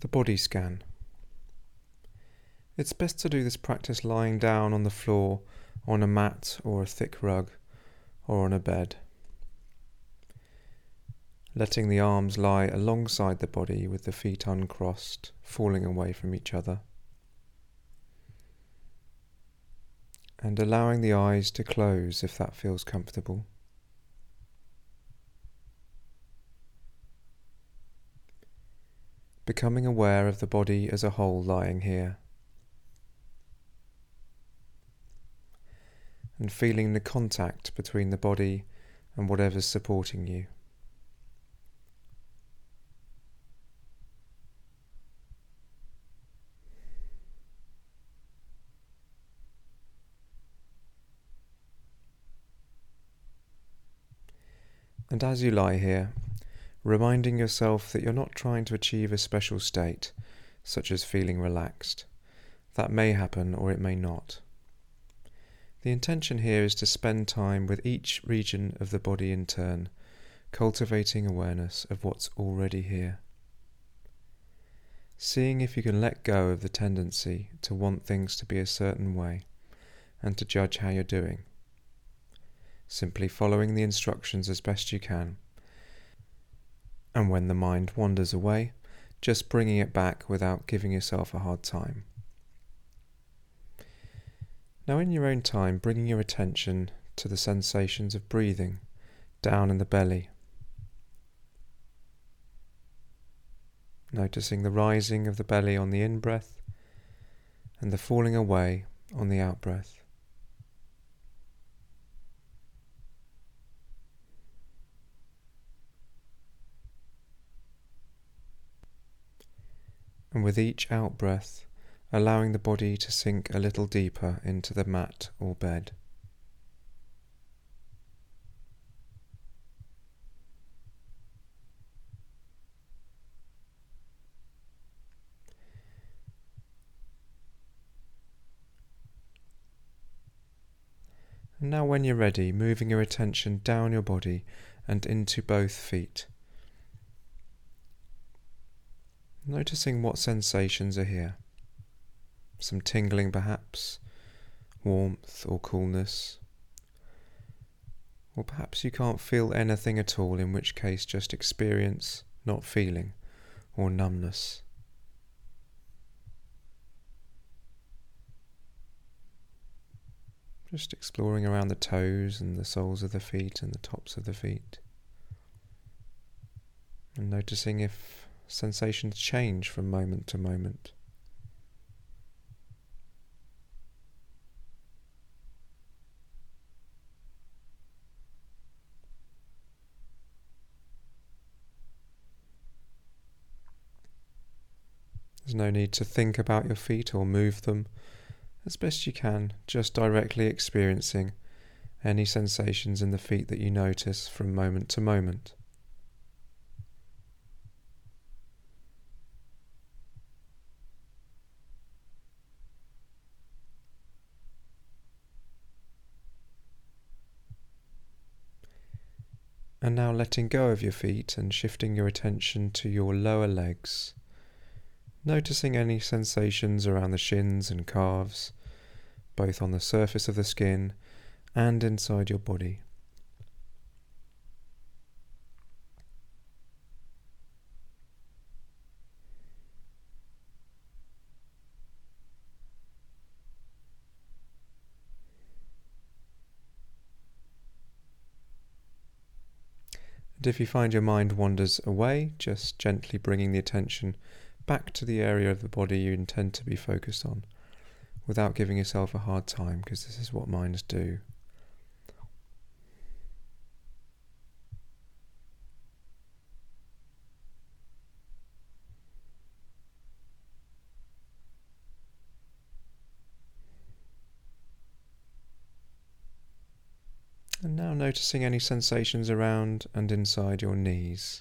The body scan. It's best to do this practice lying down on the floor, on a mat or a thick rug, or on a bed. Letting the arms lie alongside the body with the feet uncrossed, falling away from each other. And allowing the eyes to close if that feels comfortable. Becoming aware of the body as a whole lying here. And feeling the contact between the body and whatever's supporting you. And as you lie here, reminding yourself that you're not trying to achieve a special state, such as feeling relaxed. That may happen or it may not. The intention here is to spend time with each region of the body in turn, cultivating awareness of what's already here. Seeing if you can let go of the tendency to want things to be a certain way and to judge how you're doing. Simply following the instructions as best you can. And when the mind wanders away, just bringing it back without giving yourself a hard time. Now in your own time, bringing your attention to the sensations of breathing down in the belly. Noticing the rising of the belly on the in-breath and the falling away on the out-breath. And with each out-breath, allowing the body to sink a little deeper into the mat or bed. And now when you're ready, moving your attention down your body and into both feet. Noticing what sensations are here. Some tingling perhaps, warmth or coolness. Or perhaps you can't feel anything at all, in which case just experience not feeling or numbness. Just exploring around the toes and the soles of the feet and the tops of the feet. And noticing if sensations change from moment to moment. There's no need to think about your feet or move them. As best you can, just directly experiencing any sensations in the feet that you notice from moment to moment. And now letting go of your feet and shifting your attention to your lower legs. Noticing any sensations around the shins and calves, both on the surface of the skin and inside your body. And if you find your mind wanders away, just gently bringing the attention back to the area of the body you intend to be focused on, without giving yourself a hard time, because this is what minds do. And now noticing any sensations around and inside your knees.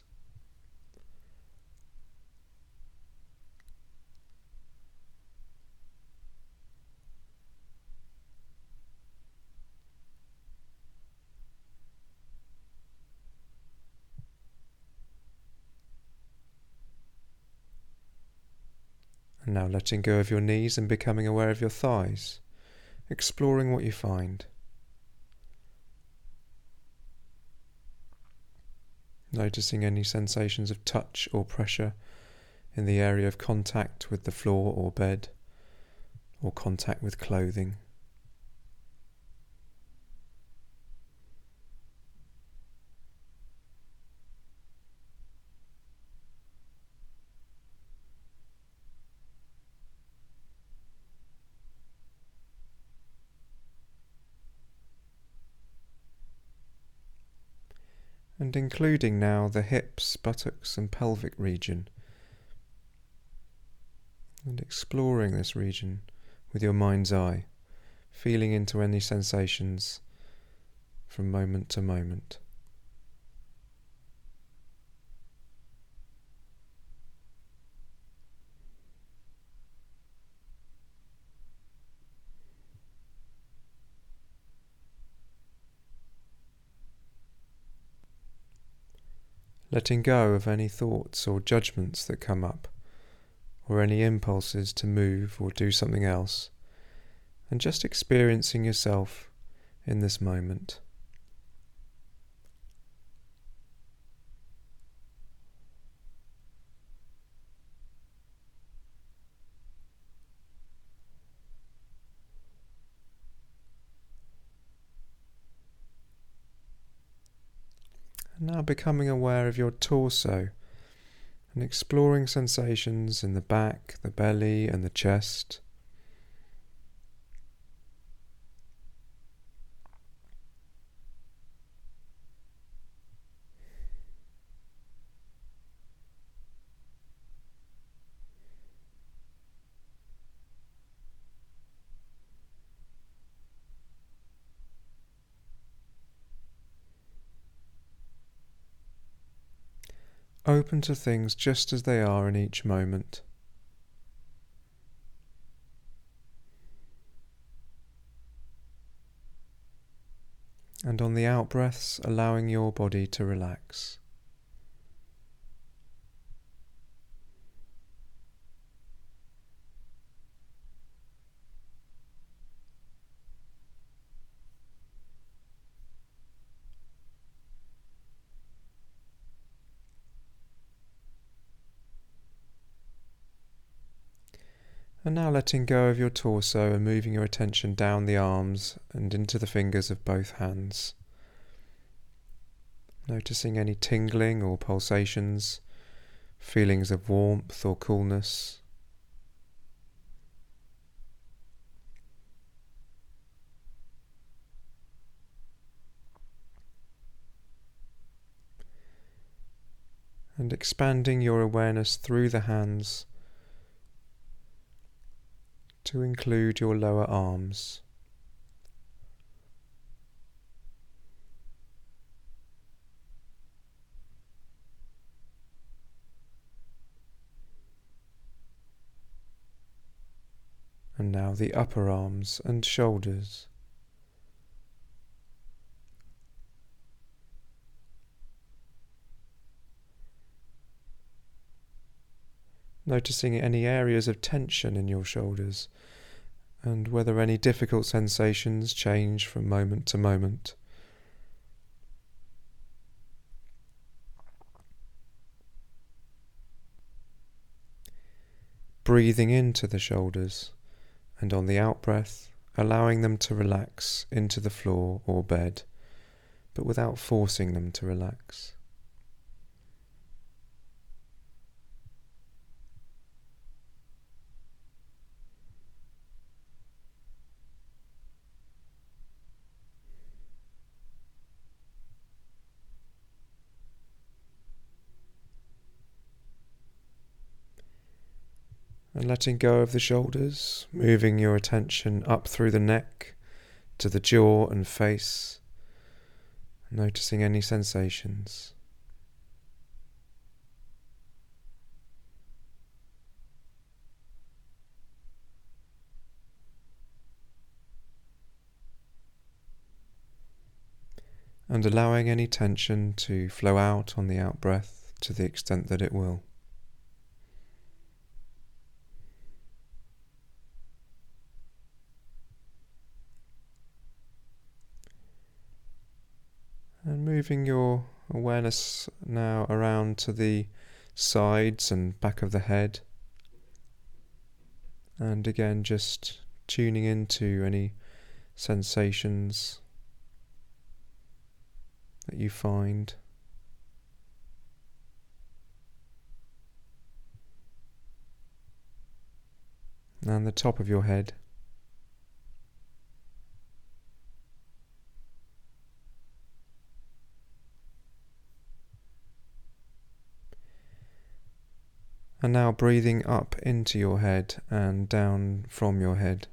And now letting go of your knees and becoming aware of your thighs, exploring what you find. Noticing any sensations of touch or pressure in the area of contact with the floor or bed, or contact with clothing. And including now the hips, buttocks and pelvic region, and exploring this region with your mind's eye, feeling into any sensations from moment to moment. Letting go of any thoughts or judgments that come up, or any impulses to move or do something else, and just experiencing yourself in this moment. And now becoming aware of your torso and exploring sensations in the back, the belly and the chest. Open to things just as they are in each moment. And on the out-breaths, allowing your body to relax. And now letting go of your torso and moving your attention down the arms and into the fingers of both hands. Noticing any tingling or pulsations, feelings of warmth or coolness. And expanding your awareness through the hands to include your lower arms. And now the upper arms and shoulders. Noticing any areas of tension in your shoulders and whether any difficult sensations change from moment to moment. Breathing into the shoulders and on the out-breath, allowing them to relax into the floor or bed, but without forcing them to relax. And letting go of the shoulders, moving your attention up through the neck to the jaw and face, noticing any sensations. And allowing any tension to flow out on the out-breath to the extent that it will. moving your awareness now around to the sides and back of the head. And again, just tuning into any sensations that you find. And the top of your head. And now breathing up into your head and down from your head.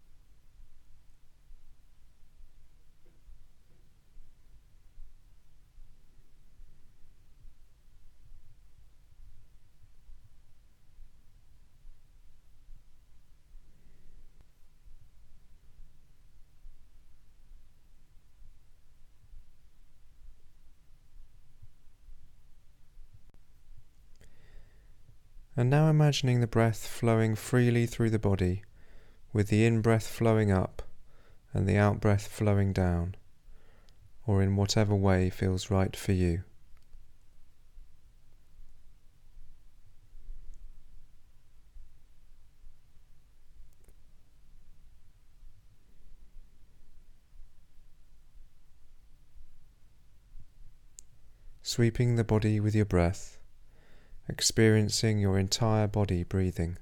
And now imagining the breath flowing freely through the body, with the in-breath flowing up and the out-breath flowing down, or in whatever way feels right for you. Sweeping the body with your breath, experiencing your entire body breathing.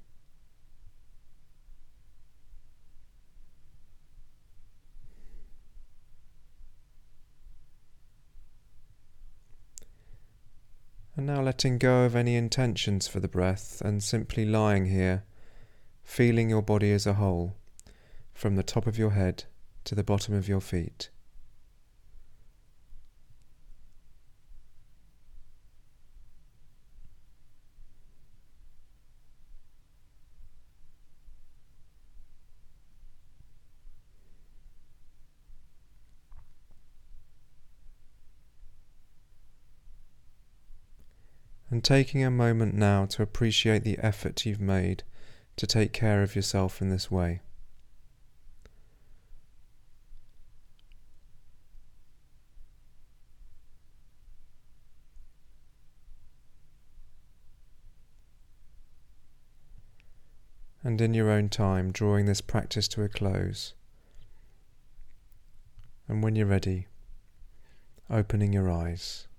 And now letting go of any intentions for the breath and simply lying here, feeling your body as a whole, from the top of your head to the bottom of your feet. And taking a moment now to appreciate the effort you've made to take care of yourself in this way. And in your own time, drawing this practice to a close. And when you're ready, opening your eyes.